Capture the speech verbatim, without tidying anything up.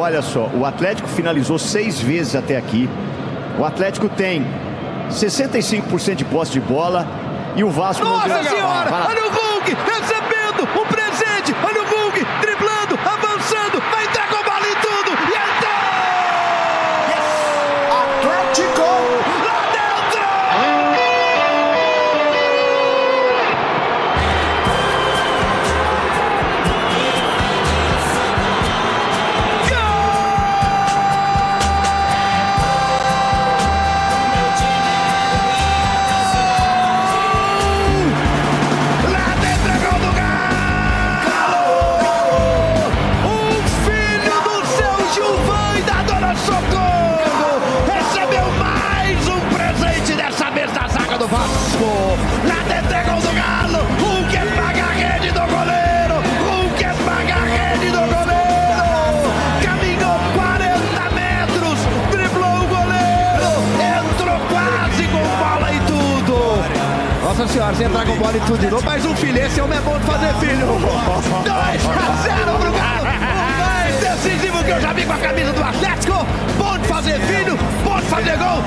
olha só, o Atlético finalizou seis vezes até aqui. O Atlético tem sessenta e cinco por cento de posse de bola e o Vasco... Nossa não senhora! ah, olha o Hulk recebendo um presente! Olha o Hulk driblando, avançando, vai entrar com a bola em tudo! E entrou! Yes! Atlético! Lá dentro! Do Vasco, lá dentro é gol do Galo, Hulk esmaga a rede do goleiro, Hulk esmaga a rede do goleiro, caminhou quarenta metros, driblou o goleiro, entrou quase com bola e tudo. Nossa senhora, se entrar com bola e tudo de novo, mais um filho, esse homem é bom de fazer filho. dois a zero pro Galo, o mais decisivo que eu já vi com a camisa do Atlético, bom de fazer filho, bom de fazer gol.